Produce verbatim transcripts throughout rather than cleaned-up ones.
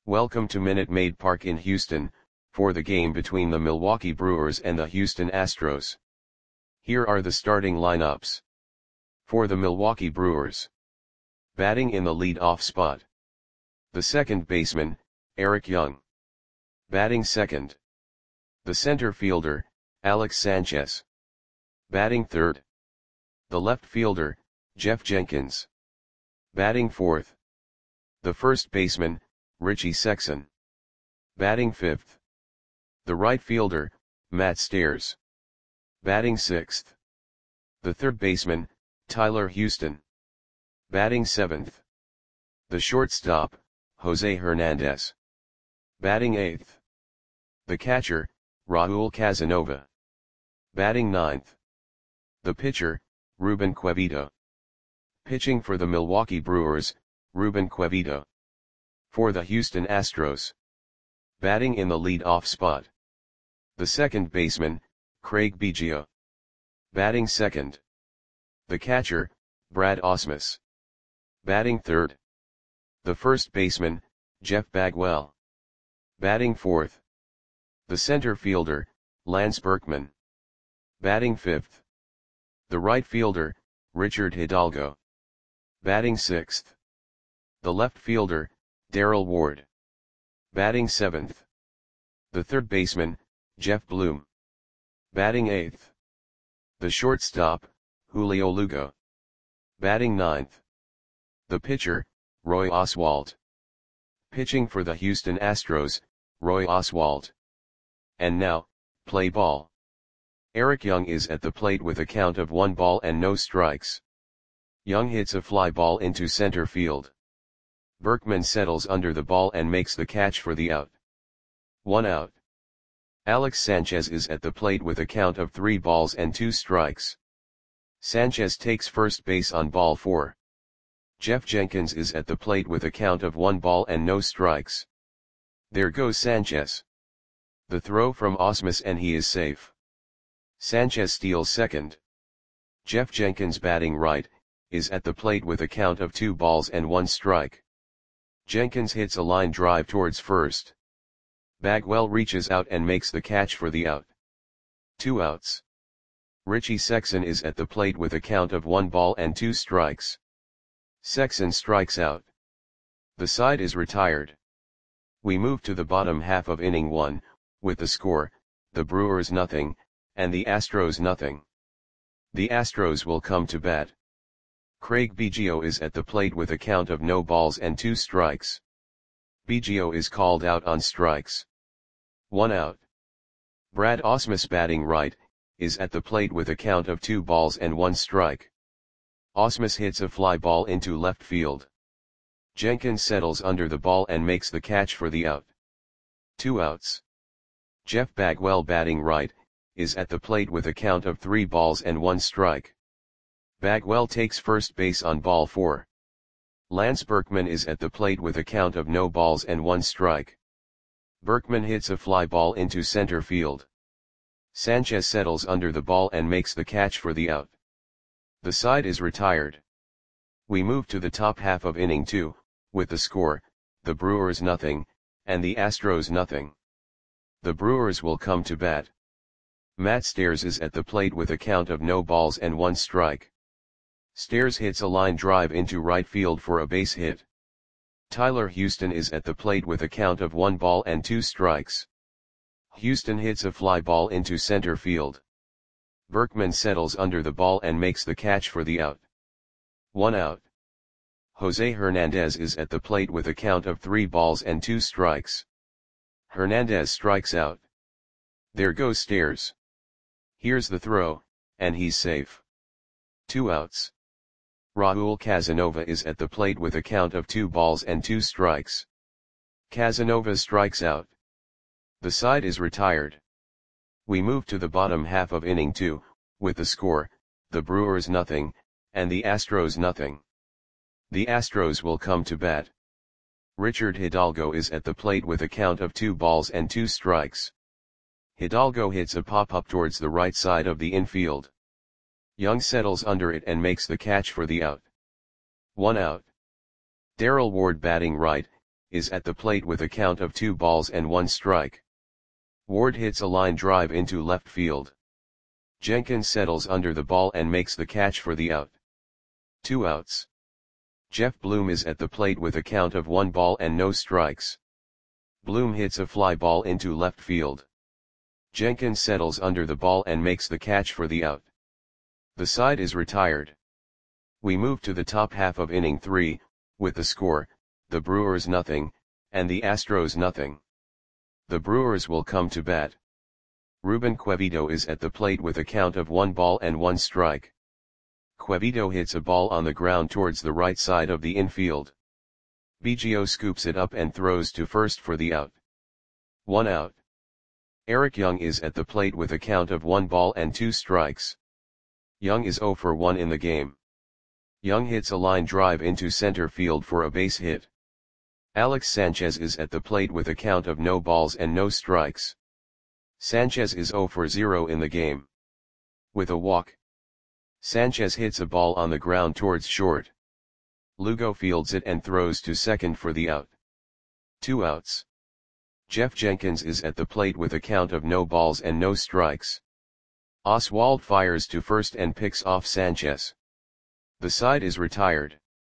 Welcome to Minute Maid Park in Houston, for the game between the Milwaukee Brewers and the Houston Astros. Here are the starting lineups. For the Milwaukee Brewers. Batting in the lead-off spot. The second baseman, Eric Young. Batting second. The center fielder, Alex Sanchez. Batting third. The left fielder, Jeff Jenkins. Batting fourth. The first baseman, Richie Sexson. Batting fifth. The right fielder, Matt Stairs. Batting sixth. The third baseman, Tyler Houston. Batting seventh. The shortstop, Jose Hernandez. Batting eighth. The catcher, Raul Casanova. Batting ninth. The pitcher, Ruben Quevito. Pitching for the Milwaukee Brewers, Ruben Quevito. For the Houston Astros. Batting in the lead-off spot. The second baseman, Craig Biggio. Batting second. The catcher, Brad Ausmus. Batting third. The first baseman, Jeff Bagwell. Batting fourth. The center fielder, Lance Berkman. Batting fifth. The right fielder, Richard Hidalgo. Batting sixth. The left fielder, Darrell Ward. Batting seventh. The third baseman, Jeff Bloom. Batting eighth. The shortstop, Julio Lugo. Batting ninth. The pitcher, Roy Oswalt. Pitching for the Houston Astros, Roy Oswalt. And now, play ball. Eric Young is at the plate with a count of one ball and no strikes. Young hits a fly ball into center field. Berkman settles under the ball and makes the catch for the out. One out. Alex Sanchez is at the plate with a count of three balls and two strikes. Sanchez takes first base on ball four. Jeff Jenkins is at the plate with a count of one ball and no strikes. There goes Sanchez. The throw from Ausmus and he is safe. Sanchez steals second. Jeff Jenkins batting right, is at the plate with a count of two balls and one strike. Jenkins hits a line drive towards first. Bagwell reaches out and makes the catch for the out. Two outs. Richie Sexson is at the plate with a count of one ball and two strikes. Sexson strikes out. The side is retired. We move to the bottom half of inning one, with the score, the Brewers nothing, and the Astros nothing. The Astros will come to bat. Craig Biggio is at the plate with a count of no balls and two strikes. Biggio is called out on strikes. One out. Brad Ausmus batting right, is at the plate with a count of two balls and one strike. Ausmus hits a fly ball into left field. Jenkins settles under the ball and makes the catch for the out. Two outs. Jeff Bagwell batting right, is at the plate with a count of three balls and one strike. Bagwell takes first base on ball four. Lance Berkman is at the plate with a count of no balls and one strike. Berkman hits a fly ball into center field. Sanchez settles under the ball and makes the catch for the out. The side is retired. We move to the top half of inning two, with the score, the Brewers nothing, and the Astros nothing. The Brewers will come to bat. Matt Stairs is at the plate with a count of no balls and one strike. Stairs hits a line drive into right field for a base hit. Tyler Houston is at the plate with a count of one ball and two strikes. Houston hits a fly ball into center field. Berkman settles under the ball and makes the catch for the out. One out. Jose Hernandez is at the plate with a count of three balls and two strikes. Hernandez strikes out. There goes Stairs. Here's the throw, and he's safe. Two outs. Raul Casanova is at the plate with a count of two balls and two strikes. Casanova strikes out. The side is retired. We move to the bottom half of inning two, with the score, the Brewers nothing, and the Astros nothing. The Astros will come to bat. Richard Hidalgo is at the plate with a count of two balls and two strikes. Hidalgo hits a pop-up towards the right side of the infield. Young settles under it and makes the catch for the out. One out. Darrell Ward batting right, is at the plate with a count of two balls and one strike. Ward hits a line drive into left field. Jenkins settles under the ball and makes the catch for the out. Two outs. Jeff Bloom is at the plate with a count of one ball and no strikes. Bloom hits a fly ball into left field. Jenkins settles under the ball and makes the catch for the out. The side is retired. We move to the top half of inning three, with the score, the Brewers nothing, and the Astros nothing. The Brewers will come to bat. Ruben Quevedo is at the plate with a count of one ball and one strike. Quevedo hits a ball on the ground towards the right side of the infield. Biggio scoops it up and throws to first for the out. One out. Eric Young is at the plate with a count of one ball and two strikes. Young is zero for one in the game. Young hits a line drive into center field for a base hit. Alex Sanchez is at the plate with a count of no balls and no strikes. Sanchez is zero for zero in the game. With a walk. Sanchez hits a ball on the ground towards short. Lugo fields it and throws to second for the out. Two outs. Jeff Jenkins is at the plate with a count of no balls and no strikes. Oswald fires to first and picks off Sanchez. The side is retired.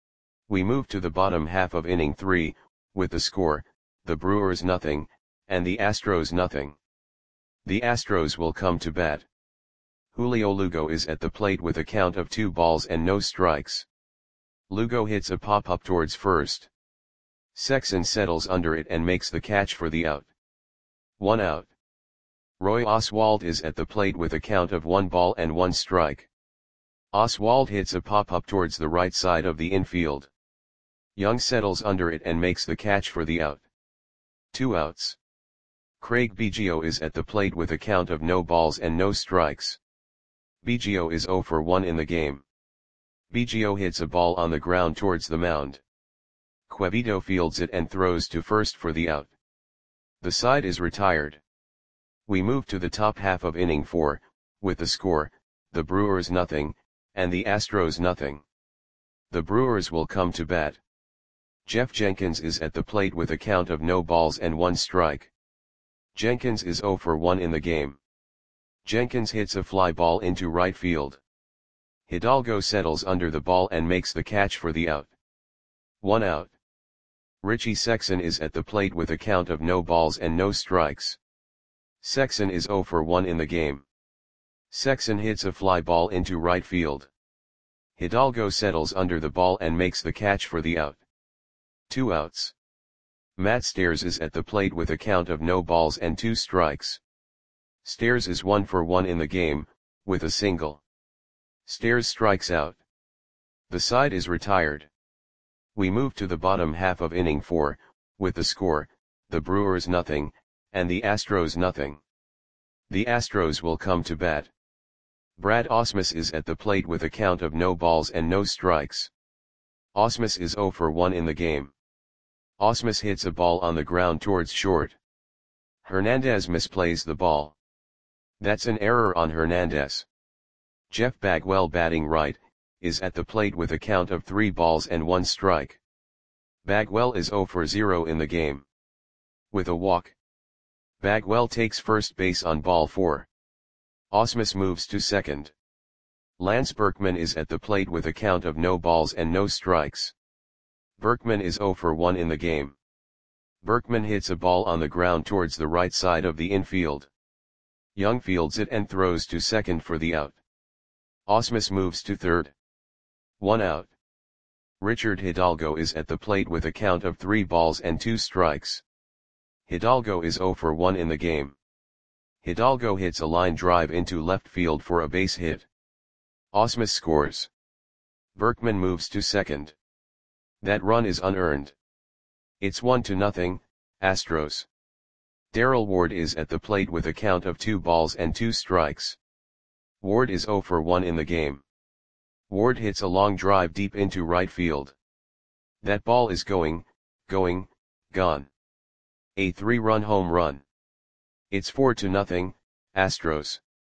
We move to the bottom half of inning three, with the score, the Brewers nothing, and the Astros nothing. The Astros will come to bat. Julio Lugo is at the plate with a count of two balls and no strikes. Lugo hits a pop-up towards first. Sexson settles under it and makes the catch for the out. One out. Roy Oswalt is at the plate with a count of one ball and one strike. Oswalt hits a pop-up towards the right side of the infield. Young settles under it and makes the catch for the out. Two outs. Craig Biggio is at the plate with a count of no balls and no strikes. Biggio is zero for one in the game. Biggio hits a ball on the ground towards the mound. Quevedo fields it and throws to first for the out. The side is retired. We move to the top half of inning four, with the score, the Brewers nothing, and the Astros nothing. The Brewers will come to bat. Jeff Jenkins is at the plate with a count of no balls and one strike. Jenkins is zero for one in the game. Jenkins hits a fly ball into right field. Hidalgo settles under the ball and makes the catch for the out. One out. Richie Sexson is at the plate with a count of no balls and no strikes. Sexson is zero for one in the game. Sexson hits a fly ball into right field. Hidalgo settles under the ball and makes the catch for the out. Two outs. Matt Stairs is at the plate with a count of no balls and two strikes. Stairs is one for one in the game, with a single. Stairs strikes out. The side is retired. We move to the bottom half of inning four, with the score, the Brewers nothing, and the Astros nothing. The Astros will come to bat. Brad Ausmus is at the plate with a count of no balls and no strikes. Ausmus is zero for one in the game. Ausmus hits a ball on the ground towards short. Hernandez misplays the ball. That's an error on Hernandez. Jeff Bagwell, batting right, is at the plate with a count of three balls and one strike. Bagwell is zero for zero in the game. With a walk. Bagwell takes first base on ball four. Ausmus moves to second. Lance Berkman is at the plate with a count of no balls and no strikes. Berkman is zero for one in the game. Berkman hits a ball on the ground towards the right side of the infield. Young fields it and throws to second for the out. Ausmus moves to third. One out. Richard Hidalgo is at the plate with a count of three balls and two strikes. Hidalgo is zero for one in the game. Hidalgo hits a line drive into left field for a base hit. Ausmus scores. Berkman moves to second. That run is unearned. It's one to nothing, Astros. Darrell Ward is at the plate with a count of two balls and two strikes. Ward is zero for one in the game. Ward hits a long drive deep into right field. That ball is going, going, gone. A three-run home run. It's four to nothing, Astros.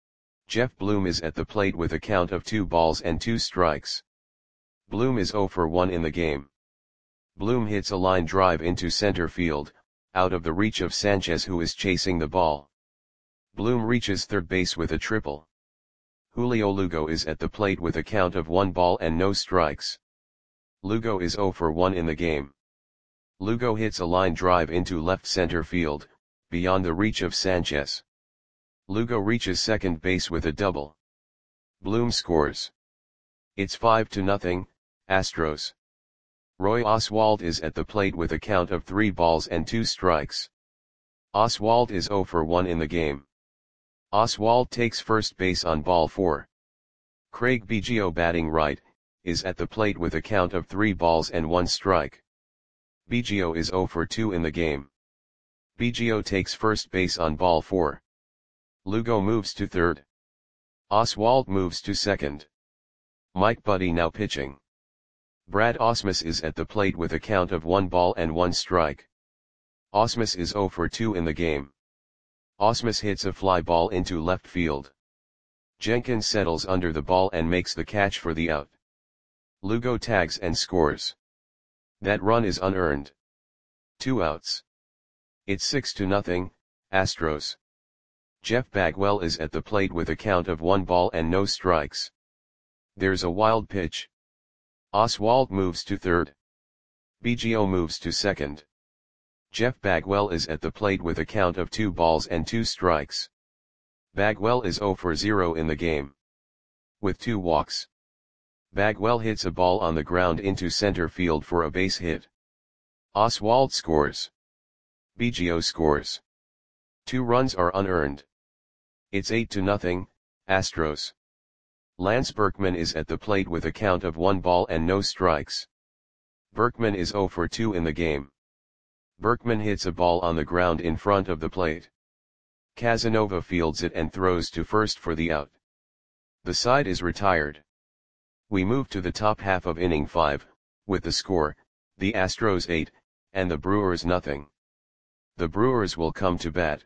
Jeff Bloom is at the plate with a count of two balls and two strikes. Bloom is zero for one in the game. Bloom hits a line drive into center field, out of the reach of Sanchez, who is chasing the ball. Bloom reaches third base with a triple. Julio Lugo is at the plate with a count of one ball and no strikes. Lugo is zero for one in the game. Lugo hits a line drive into left center field, beyond the reach of Sanchez. Lugo reaches second base with a double. Bloom scores. It's five to nothing, Astros. Roy Oswalt is at the plate with a count of three balls and two strikes. Oswalt is zero for one in the game. Oswalt takes first base on ball four. Craig Biggio, batting right, is at the plate with a count of three balls and one strike. Biggio is zero for two in the game. Biggio takes first base on ball four. Lugo moves to third. Oswalt moves to second. Mike Buddie now pitching. Brad Ausmus is at the plate with a count of one ball and one strike. Ausmus is zero for two in the game. Ausmus hits a fly ball into left field. Jenkins settles under the ball and makes the catch for the out. Lugo tags and scores. That run is unearned. Two outs. It's six to nothing, Astros. Jeff Bagwell is at the plate with a count of one ball and no strikes. There's a wild pitch. Oswalt moves to third. Biggio moves to second. Jeff Bagwell is at the plate with a count of two balls and two strikes. Bagwell is zero for zero in the game. With two walks. Bagwell hits a ball on the ground into center field for a base hit. Oswalt scores. Biggio scores. Two runs are unearned. It's eight to nothing, Astros. Lance Berkman is at the plate with a count of one ball and no strikes. Berkman is zero for two in the game. Berkman hits a ball on the ground in front of the plate. Casanova fields it and throws to first for the out. The side is retired. We move to the top half of inning five, with the score, the Astros eight, and the Brewers nothing. The Brewers will come to bat.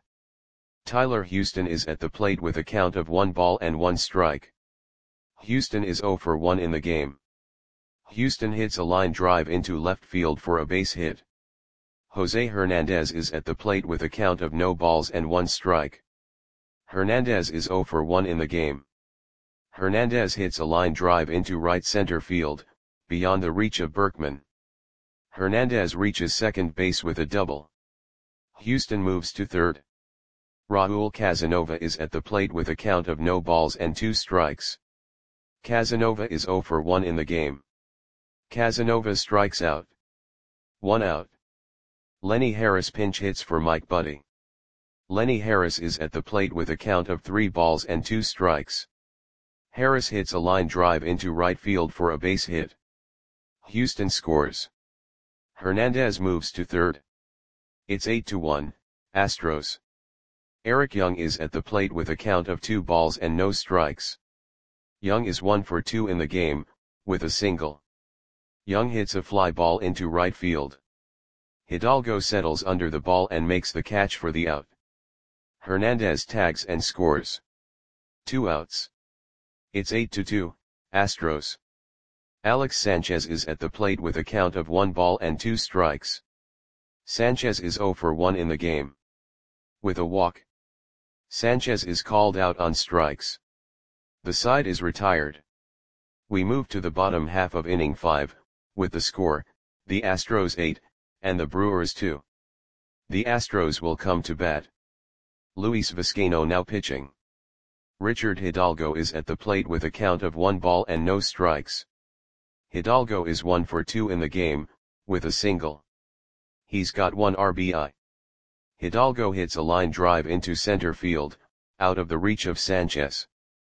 Tyler Houston is at the plate with a count of one ball and one strike. Houston is zero for one in the game. Houston hits a line drive into left field for a base hit. Jose Hernandez is at the plate with a count of no balls and one strike. Hernandez is zero for one in the game. Hernandez hits a line drive into right center field, beyond the reach of Berkman. Hernandez reaches second base with a double. Houston moves to third. Raul Casanova is at the plate with a count of no balls and two strikes. Casanova is zero for one in the game. Casanova strikes out. One out. Lenny Harris pinch hits for Mike Buddie. Lenny Harris is at the plate with a count of three balls and two strikes. Harris hits a line drive into right field for a base hit. Houston scores. Hernandez moves to third. It's eight to one, Astros. Eric Young is at the plate with a count of two balls and no strikes. Young is one for two in the game, with a single. Young hits a fly ball into right field. Hidalgo settles under the ball and makes the catch for the out. Hernandez tags and scores. Two outs. It's eight to two, Astros. Alex Sanchez is at the plate with a count of one ball and two strikes. Sanchez is zero for one in the game. With a walk. Sanchez is called out on strikes. The side is retired. We move to the bottom half of inning five, with the score, the Astros eight, and the Brewers two. The Astros will come to bat. Luis Vizcaino now pitching. Richard Hidalgo is at the plate with a count of one ball and no strikes. Hidalgo is one for two in the game, with a single. He's got one R B I. Hidalgo hits a line drive into center field, out of the reach of Sanchez.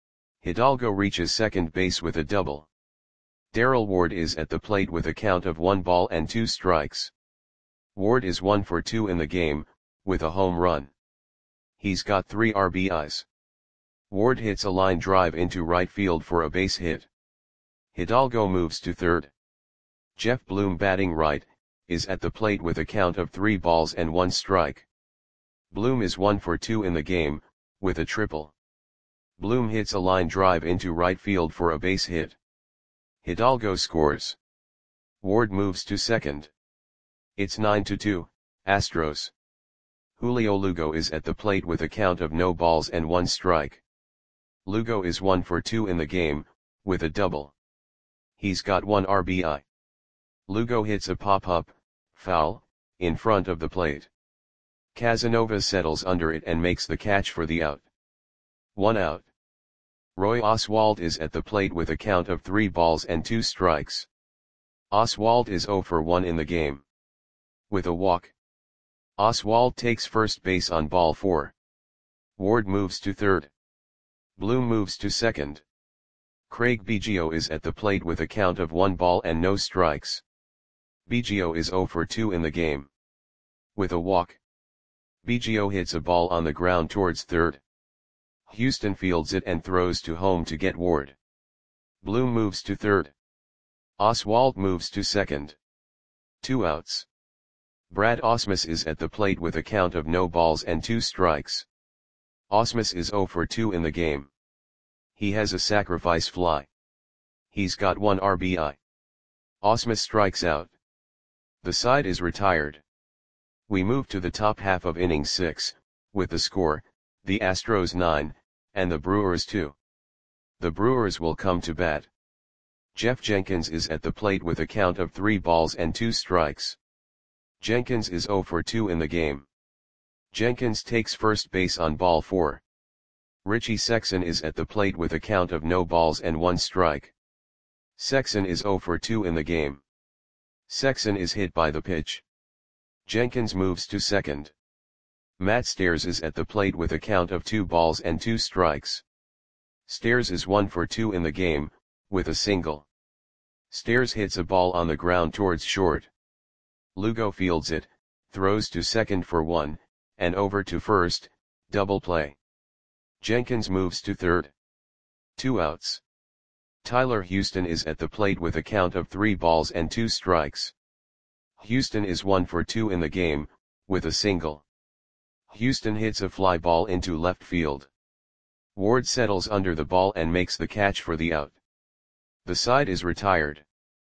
Hidalgo reaches second base with a double. Darrell Ward is at the plate with a count of one ball and two strikes. Ward is one for two in the game, with a home run. He's got three R B Is. Ward hits a line drive into right field for a base hit. Hidalgo moves to third. Jeff Bloom, batting right, is at the plate with a count of three balls and one strike. Bloom is one for two in the game, with a triple. Bloom hits a line drive into right field for a base hit. Hidalgo scores. Ward moves to second. It's nine to two, Astros. Julio Lugo is at the plate with a count of no balls and one strike. Lugo is one for two in the game, with a double. He's got one R B I. Lugo hits a pop-up, foul, in front of the plate. Casanova settles under it and makes the catch for the out. One out. Roy Oswalt is at the plate with a count of three balls and two strikes. Oswalt is zero for one in the game. With a walk. Oswalt takes first base on ball four. Ward moves to third. Bloom moves to second. Craig Biggio is at the plate with a count of one ball and no strikes. Biggio is zero for two in the game. With a walk. Biggio hits a ball on the ground towards third. Houston fields it and throws to home to get Ward. Bloom moves to third. Oswalt moves to second. Two outs. Brad Ausmus is at the plate with a count of no balls and two strikes. Ausmus is zero for two in the game. He has a sacrifice fly. He's got one R B I. Ausmus strikes out. The side is retired. We move to the top half of inning six, with the score, the Astros nine, and the Brewers two. The Brewers will come to bat. Jeff Jenkins is at the plate with a count of three balls and two strikes. Jenkins is zero for two in the game. Jenkins takes first base on ball four. Richie Sexson is at the plate with a count of no balls and one strike. Sexson is zero for two in the game. Sexson is hit by the pitch. Jenkins moves to second. Matt Stairs is at the plate with a count of two balls and two strikes. Stairs is one for two in the game, with a single. Stairs hits a ball on the ground towards short. Lugo fields it, throws to second for one, and over to first, double play. Jenkins moves to third. Two outs. Tyler Houston is at the plate with a count of three balls and two strikes. Houston is one for two in the game, with a single. Houston hits a fly ball into left field. Ward settles under the ball and makes the catch for the out. The side is retired.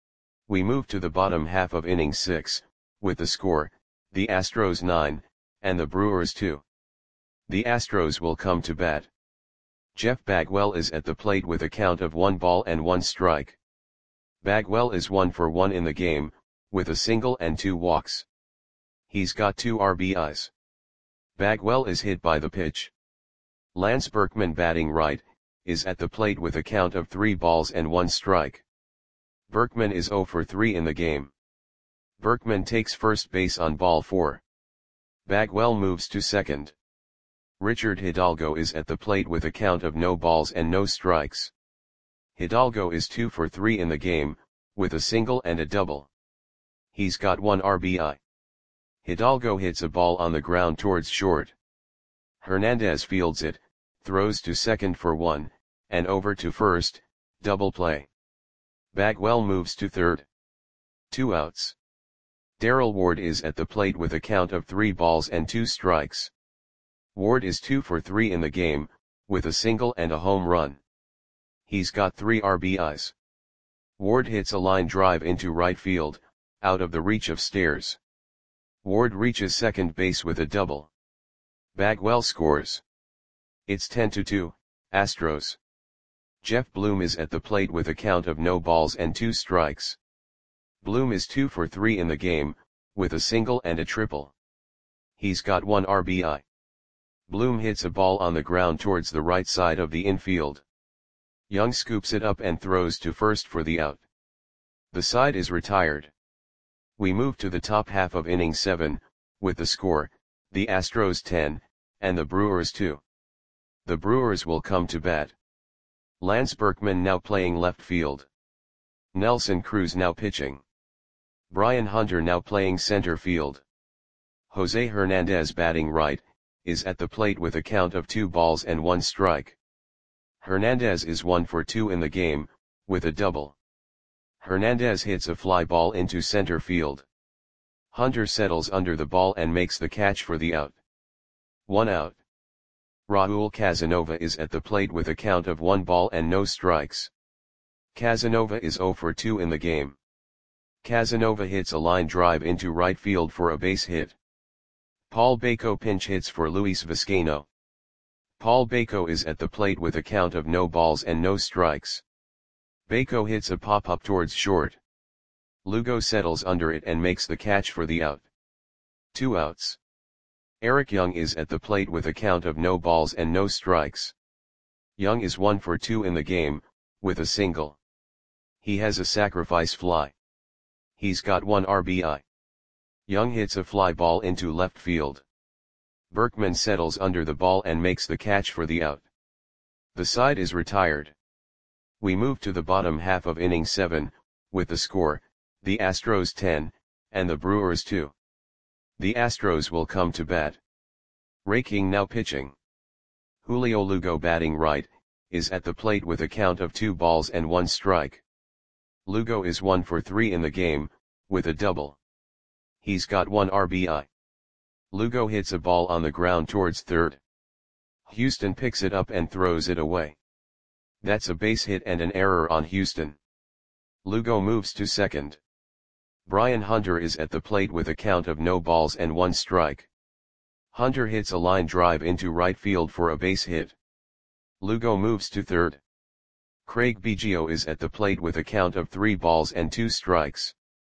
We move to the bottom half of inning six, with the score, the Astros nine, and the Brewers two. The Astros will come to bat. Jeff Bagwell is at the plate with a count of one ball and one strike. Bagwell is one for one in the game, with a single and two walks. He's got two R B Is. Bagwell is hit by the pitch. Lance Berkman, batting right, is at the plate with a count of three balls and one strike. Berkman is zero for three in the game. Berkman takes first base on ball four. Bagwell moves to second. Richard Hidalgo is at the plate with a count of no balls and no strikes. Hidalgo is two for three in the game, with a single and a double. He's got one R B I. Hidalgo hits a ball on the ground towards short. Hernandez fields it, throws to second for one, and over to first, double play. Bagwell moves to third. Two outs. Darrell Ward is at the plate with a count of three balls and two strikes. Ward is two for three in the game, with a single and a home run. He's got three R B Is. Ward hits a line drive into right field, out of the reach of Stairs. Ward reaches second base with a double. Bagwell scores. It's ten to two, Astros. Jeff Bloom is at the plate with a count of no balls and two strikes. Bloom is two for three in the game, with a single and a triple. He's got one R B I. Bloom hits a ball on the ground towards the right side of the infield. Young scoops it up and throws to first for the out. The side is retired. We move to the top half of inning seven, with the score, the Astros ten, and the Brewers two. The Brewers will come to bat. Lance Berkman now playing left field. Nelson Cruz now pitching. Brian Hunter now playing center field. Jose Hernandez, batting right, is at the plate with a count of two balls and one strike. Hernandez is one for two in the game, with a double. Hernandez hits a fly ball into center field. Hunter settles under the ball and makes the catch for the out. One out. Raul Casanova is at the plate with a count of one ball and no strikes. Casanova is zero for two in the game. Casanova hits a line drive into right field for a base hit. Paul Baco pinch hits for Luis Vizcaino. Paul Baco is at the plate with a count of no balls and no strikes. Baco hits a pop-up towards short. Lugo settles under it and makes the catch for the out. Two outs. Eric Young is at the plate with a count of no balls and no strikes. Young is one for two in the game, with a single. He has a sacrifice fly. He's got one R B I. Young hits a fly ball into left field. Berkman settles under the ball and makes the catch for the out. The side is retired. We move to the bottom half of inning seven, with the score, the Astros ten, and the Brewers two. The Astros will come to bat. Ray King now pitching. Julio Lugo batting right, is at the plate with a count of two balls and one strike. Lugo is one for three in the game, with a double. He's got one R B I. Lugo hits a ball on the ground towards third. Houston picks it up and throws it away. That's a base hit and an error on Houston. Lugo moves to second. Brian Hunter is at the plate with a count of no balls and one strike. Hunter hits a line drive into right field for a base hit. Lugo moves to third. Craig Biggio is at the plate with a count of three balls and two strikes.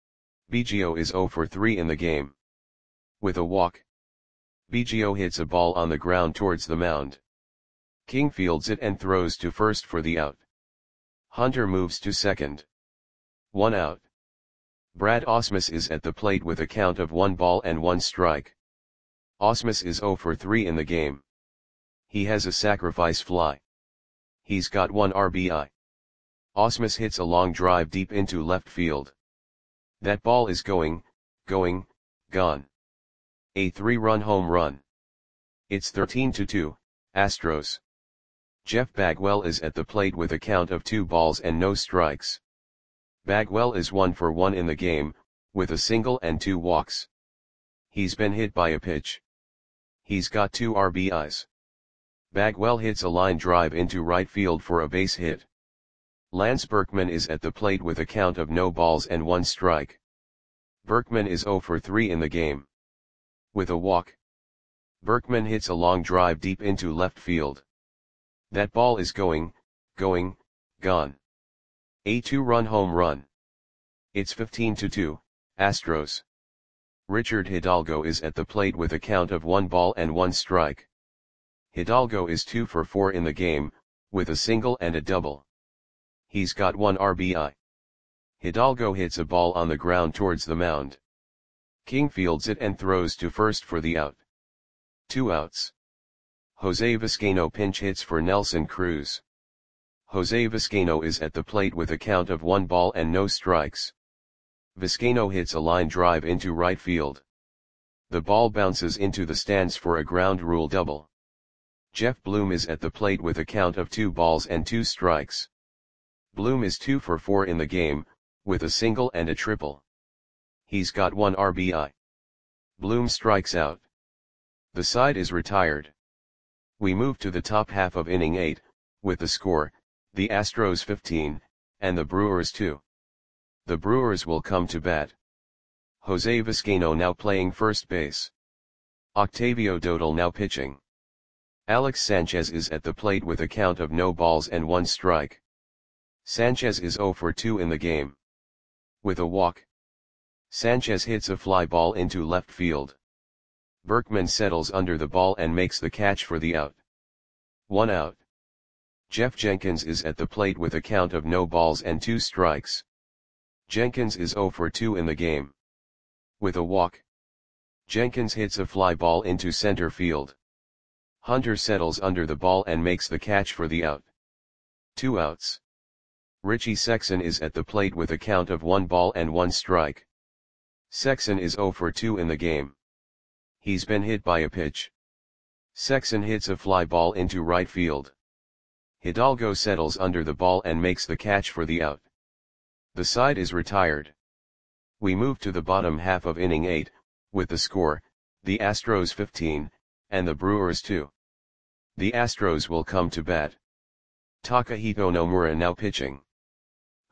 Biggio is zero for three in the game. With a walk. Biggio hits a ball on the ground towards the mound. King fields it and throws to first for the out. Hunter moves to second. One out. Brad Ausmus is at the plate with a count of one ball and one strike. Ausmus is zero for three in the game. He has a sacrifice fly. He's got one R B I. Ausmus hits a long drive deep into left field. That ball is going, going, gone. A three-run home run. It's thirteen to two, Astros. Jeff Bagwell is at the plate with a count of two balls and no strikes. Bagwell is one for one in the game, with a single and two walks. He's been hit by a pitch. He's got two R B Is. Bagwell hits a line drive into right field for a base hit. Lance Berkman is at the plate with a count of no balls and one strike. Berkman is zero for three in the game. With a walk. Berkman hits a long drive deep into left field. That ball is going, going, gone. A two-run home run. It's fifteen to two, Astros. Richard Hidalgo is at the plate with a count of one ball and one strike. Hidalgo is two for four in the game, with a single and a double. He's got one R B I. Hidalgo hits a ball on the ground towards the mound. King fields it and throws to first for the out. Two outs. Jose Vizcaino pinch hits for Nelson Cruz. Jose Vizcaino is at the plate with a count of one ball and no strikes. Vizcaino hits a line drive into right field. The ball bounces into the stands for a ground rule double. Jeff Bloom is at the plate with a count of two balls and two strikes. Bloom is two for four in the game, with a single and a triple. He's got one R B I. Bloom strikes out. The side is retired. We move to the top half of inning eight, with the score, the Astros fifteen, and the Brewers two. The Brewers will come to bat. Jose Vizcaino now playing first base. Octavio Dodal now pitching. Alex Sanchez is at the plate with a count of no balls and one strike. Sanchez is zero for two in the game. With a walk. Sanchez hits a fly ball into left field. Berkman settles under the ball and makes the catch for the out. One out. Jeff Jenkins is at the plate with a count of no balls and two strikes. Jenkins is zero for two in the game. With a walk. Jenkins hits a fly ball into center field. Hunter settles under the ball and makes the catch for the out. Two outs. Richie Sexson is at the plate with a count of one ball and one strike. Sexson is zero for two in the game. He's been hit by a pitch. Sexson hits a fly ball into right field. Hidalgo settles under the ball and makes the catch for the out. The side is retired. We move to the bottom half of inning eight, with the score, the Astros fifteen, and the Brewers two. The Astros will come to bat. Takahito Nomura now pitching.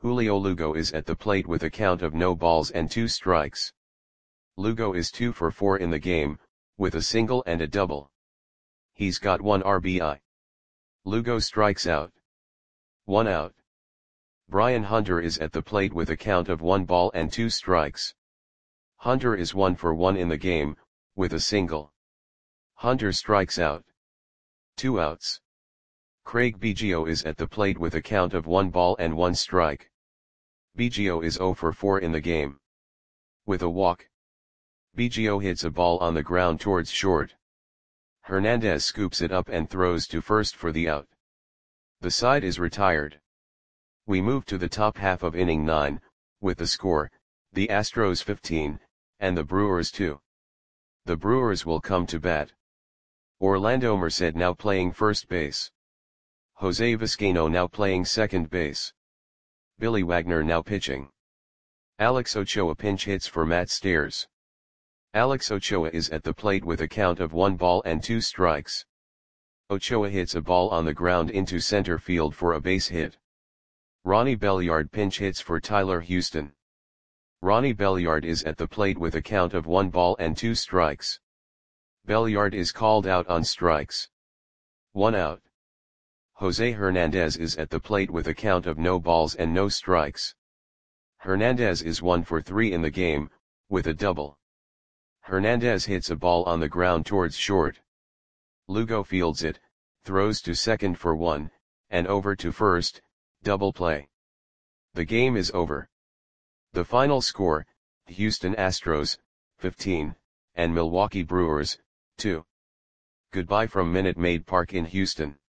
Julio Lugo is at the plate with a count of no balls and two strikes. Lugo is two for four in the game, with a single and a double. He's got one R B I. Lugo strikes out. One out. Brian Hunter is at the plate with a count of one ball and two strikes. Hunter is one for one in the game, with a single. Hunter strikes out. Two outs. Craig Biggio is at the plate with a count of one ball and one strike. Biggio is zero for four in the game. With a walk. Biggio hits a ball on the ground towards short. Hernandez scoops it up and throws to first for the out. The side is retired. We move to the top half of inning nine, with the score, the Astros fifteen, and the Brewers two. The Brewers will come to bat. Orlando Merced now playing first base. Jose Vizcaino now playing second base. Billy Wagner now pitching. Alex Ochoa pinch hits for Matt Stairs. Alex Ochoa is at the plate with a count of one ball and two strikes. Ochoa hits a ball on the ground into center field for a base hit. Ronnie Belliard pinch hits for Tyler Houston. Ronnie Belliard is at the plate with a count of one ball and two strikes. Belliard is called out on strikes. One out. Jose Hernandez is at the plate with a count of no balls and no strikes. Hernandez is one for three in the game, with a double. Hernandez hits a ball on the ground towards short. Lugo fields it, throws to second for one, and over to first, double play. The game is over. The final score, Houston Astros, fifteen, and Milwaukee Brewers, two. Goodbye from Minute Maid Park in Houston.